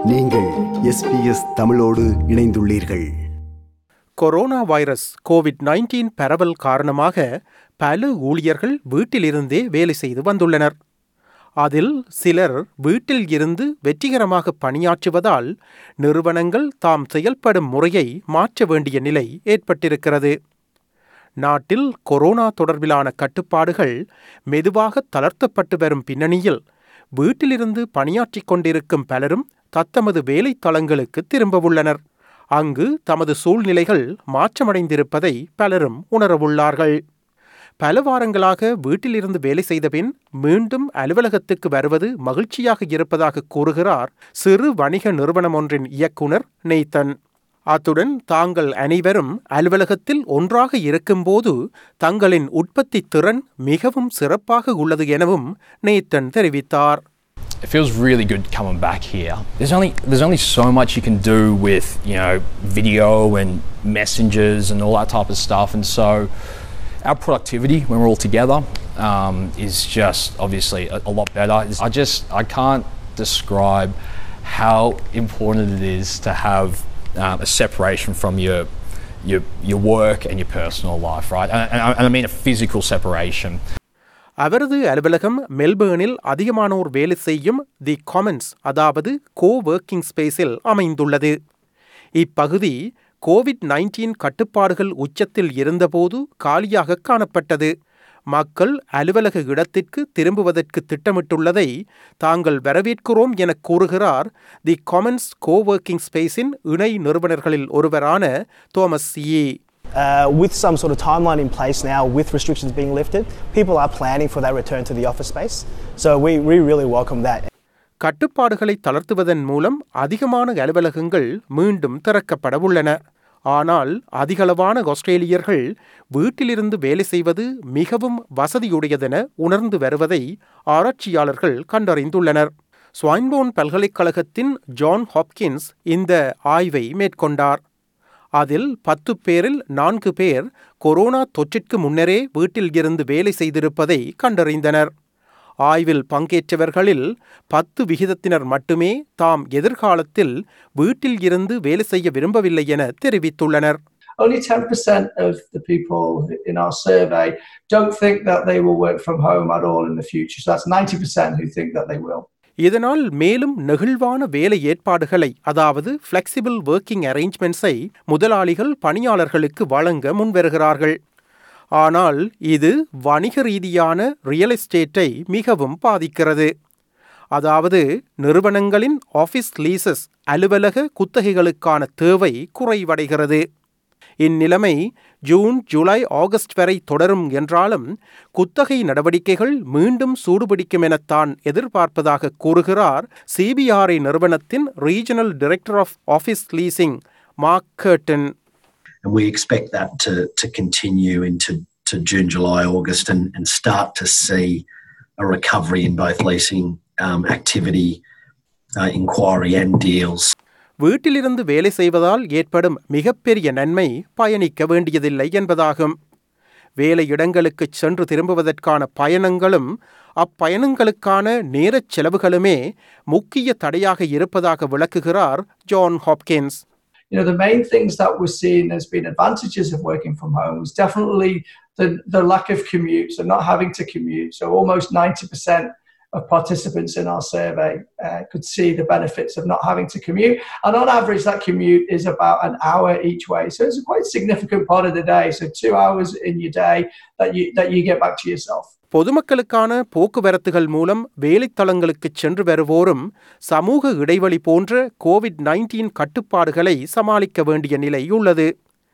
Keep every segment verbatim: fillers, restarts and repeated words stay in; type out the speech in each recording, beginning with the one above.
நீங்கள் S B S தமிழோடு இணைந்துள்ளீர்கள். கொரோனா வைரஸ் கோவிட் நைன்டீன் பரவல் காரணமாக பல ஊழியர்கள் வீட்டிலிருந்தே வேலை செய்து வந்துள்ளனர். அதில் சிலர் வீட்டில் இருந்து வெற்றிகரமாக பணியாற்றுவதால் நிறுவனங்கள் தாம் செயல்படும் முறையை மாற்ற வேண்டிய நிலை ஏற்பட்டிருக்கிறது. நாட்டில் கொரோனா தொடர்பிலான கட்டுப்பாடுகள் மெதுவாக தளர்த்தப்பட்டு வரும் பின்னணியில் வீட்டிலிருந்து பணியாற்றிக் கொண்டிருக்கும் பலரும் தத்தமது வேலைத்தளங்களுக்கு திரும்பவுள்ளனர். அங்கு தமது சூழ்நிலைகள் மாற்றமடைந்திருப்பதை பலரும் உணரவுள்ளார்கள். பல வாரங்களாக வீட்டிலிருந்து வேலை செய்தபின் மீண்டும் அலுவலகத்துக்கு வருவது மகிழ்ச்சியாக இருப்பதாக கூறுகிறார் சிறு வணிக நிறுவனம் ஒன்றின் இயக்குனர் நேத்தன். அத்துடன் தாங்கள் அனைவரும் அலுவலகத்தில் ஒன்றாக இருக்கும்போது தங்களின் உற்பத்தி திறன் மிகவும் சிறப்பாக உள்ளது எனவும் நேத்தன் தெரிவித்தார். It feels really good coming back here. There's only there's only so much you can do with, you know, video and messengers and all that type of stuff, and so our productivity when we're all together um, is just obviously a, a lot better. I just I can't describe how important it is to have um, a separation from your your your work and your personal life, right? And, and, and I mean a physical separation. அவரது அலுவலகம் மெல்பேர்னில் அதிகமானோர் வேலை செய்யும் தி commons, அதாவது கோ working ஸ்பேஸில் அமைந்துள்ளது. இப்பகுதி Covid nineteen கட்டுப்பாடுகள் உச்சத்தில் இருந்தபோது காலியாக காணப்பட்டது. மக்கள் அலுவலக இடத்திற்கு திரும்புவதற்கு திட்டமிட்டுள்ளதை தாங்கள் வரவேற்கிறோம் என கூறுகிறார் தி காமன்ஸ் கோ ஒர்க்கிங் ஸ்பேஸின் இணை நிறுவனர்களில் ஒருவரான Thomas Yee. Uh, with some sort of timeline in place now, with restrictions being lifted, people are planning for that return to the office space. So we, we really welcome that. கட்டுப்பாடுகளை தளர்த்துவதன் மூலம் அதிகமான அலுவலகங்கள் மீண்டும் திறக்கப்பட உள்ளன. ஆனால் அதிகளவான ஆஸ்திரேலியர்கள் வீட்டிலிருந்து வேலை செய்வது மிகவும் வசதியுடையதென உணர்ந்து வருவதை ஆராய்ச்சியாளர்கள் கண்டறிந்துள்ளனர். ஸ்வைன்போர்ன் பல்கலைக்கழகத்தின் ஜான் ஹாப்கின்ஸ் இந்த ஆய்வை மேற்கொண்டார். அதில் பத்து பேரில் நான்கு பேர் கொரோனா தொற்றிற்கு முன்னரே வீட்டில் இருந்து வேலை செய்திருப்பதை கண்டறிந்தனர். ஆய்வில் பங்கேற்றவர்களில் பத்து விகிதத்தினர் மட்டுமே தாம் எதிர்காலத்தில் வீட்டில் இருந்து வேலை செய்ய விரும்பவில்லை என தெரிவித்துள்ளனர். Only ten percent of the people in our survey don't think that they will work from home at all in the future. So that's ninety percent who think that they will. இதனால் மேலும் நெகிழ்வான வேலை ஏற்பாடுகளை, அதாவது flexible working அரேஞ்ச்மெண்ட்ஸை முதலாளிகள் பணியாளர்களுக்கு வழங்க முன்வருகிறார்கள். ஆனால் இது வணிக ரீதியான ரியல் எஸ்டேட்டை மிகவும் பாதிக்கிறது. அதாவது நிறுவனங்களின் ஆஃபீஸ் லீசஸ், அலுவலக குத்தகைகளுக்கான தேவை குறைவடைகிறது. இந்நிலைமை ஜூன், ஜூலை, ஆகஸ்ட் வரை தொடரும் என்றாலும் குத்தகை நடவடிக்கைகள் மீண்டும் சூடுபிடிக்கும் என தான் எதிர்பார்ப்பதாக கூறுகிறார் சிபிஆர்ஐ நிறுவனத்தின் regional director of office leasing Mark Curtin. And we expect that to to continue into to June, July, August and and start to see a recovery in both leasing um, activity, uh, inquiry and deals. வீட்டிலிருந்து வேலை செய்வதால் ஏற்படும் மிகப்பெரிய நன்மை பயணிக்க வேண்டியதில்லை என்பதாகும். வேலையிடங்களுக்கு சென்று திரும்புவதற்கான பயணங்களும் அப்பயணங்களுக்கான நேரச் செலவுகளுமே முக்கிய தடையாக இருப்பதாக விளக்குகிறார் John Hopkins. You know, the main things that we're seeing as being advantages of working from home is definitely the, the lack of commute, so not having to commute. So almost ninety percent of participants in our survey uh, could see the benefits of not having to commute. And on average, that commute is about an hour each way. So it's a quite significant part of the day. So two hours in your day that you, that you get back to yourself. பொதுமக்களுக்கான போக்குவரத்துகள் மூலம் வேலைத்தளங்களுக்கு சென்று வருவோரும் சமூக இடைவெளி போன்ற Covid nineteen கட்டுப்பாடுகளை சமாளிக்க வேண்டிய நிலை உள்ளது.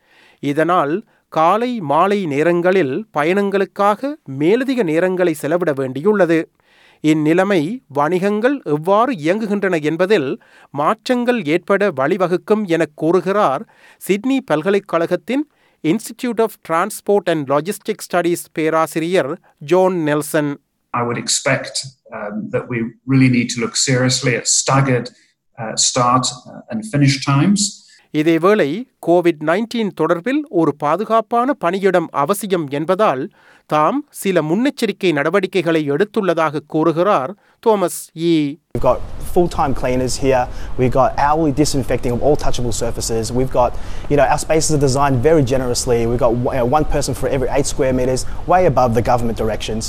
இதனால் காலை மாலை நேரங்களில் பயணங்களுக்காக மேலதிக நேரங்களை செலவிட வேண்டியுள்ளது. இந்நிலைமை வணிகங்கள் எவ்வாறு இயங்குகின்றன என்பதில் மாற்றங்கள் ஏற்பட வழிவகுக்கும் என கூறுகிறார் சிட்னி பல்கலைக்கழகத்தின் institute of transport and logistic studies பேராசிரியர் John Nelson. I would expect um, that we really need to look seriously at staggered uh, start uh, and finish times. இதேவேளை கோவிட் நைன்டீன் தொடர்பில் ஒரு பாதுகாப்பான பணியிடம் அவசியம் என்பதால் தாம் சில முன்னெச்சரிக்கை நடவடிக்கைகளை எடுத்துள்ளதாக கூறுகிறார் Thomas Yee. We've got full-time cleaners here. We've got hourly disinfecting of all touchable surfaces. We've got, you know, our spaces are designed very generously. We've got you know, one person for every eight square metres, way above the government directions.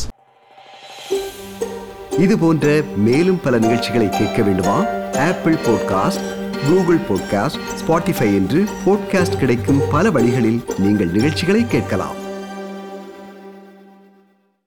இது போன்ற மேலும் பல நிகழ்ச்சிகளை கேட்க வேண்டுமா? Apple podcast, Google podcast, Spotify என்று podcast கிடைக்கும் பல வழிகளில் நீங்கள் நிகழ்ச்சிகளை கேட்கலாம்.